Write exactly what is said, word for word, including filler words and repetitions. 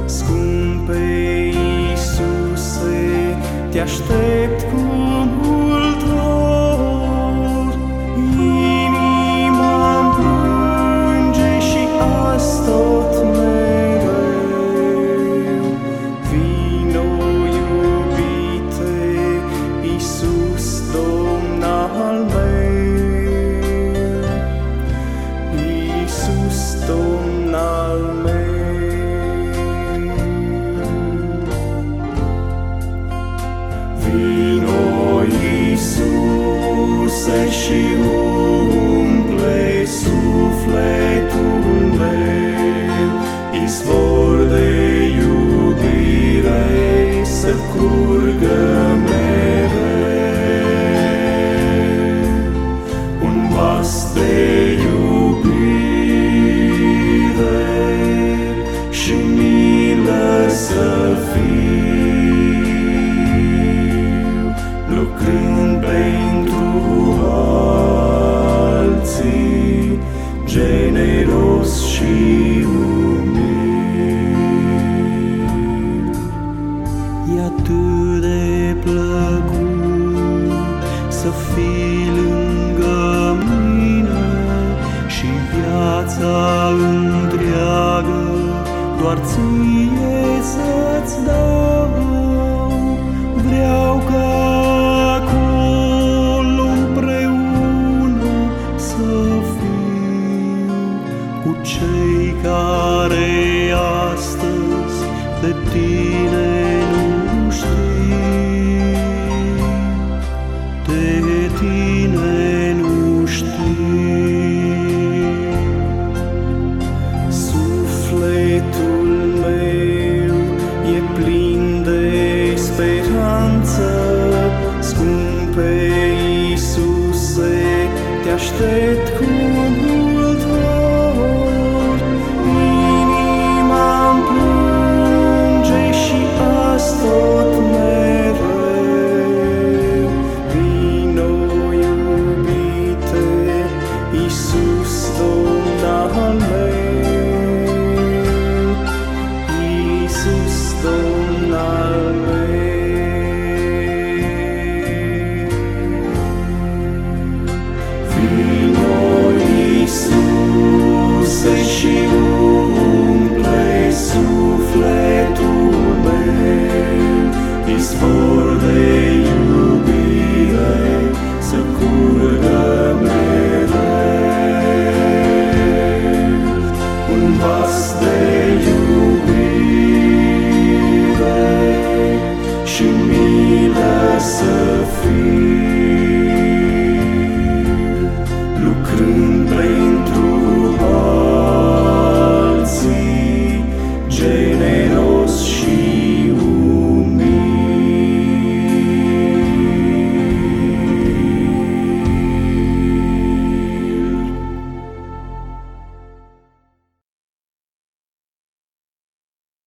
Scumpe Iisuse, te aștept cu mult dor. Inima-mi plânge și azi tot mereu. Vino, iubite, Iisus, Domn al meu, Iisus, Domn al meu. Vino, Iisuse, și umple sufletul meu, izvor de iubire să curgă mereu. Un vas de iubire și milă să fiu, lucrând pentru alții, generos și umil. E atât de plăcut să fii lângă mine și viața întreagă doar ție să-ți dau. Vreau ca acolo împreună să fiu cu cei care astăzi de tine nu știu, de tine nu știu. Sufletul meu e plin de speranță, scumpe Iisuse, te aștept cu mult dor. Inima-mi plânge și azi tot mereu. Vino, iubite, Iisus, Domn al meu, Iisus, Domn al meu.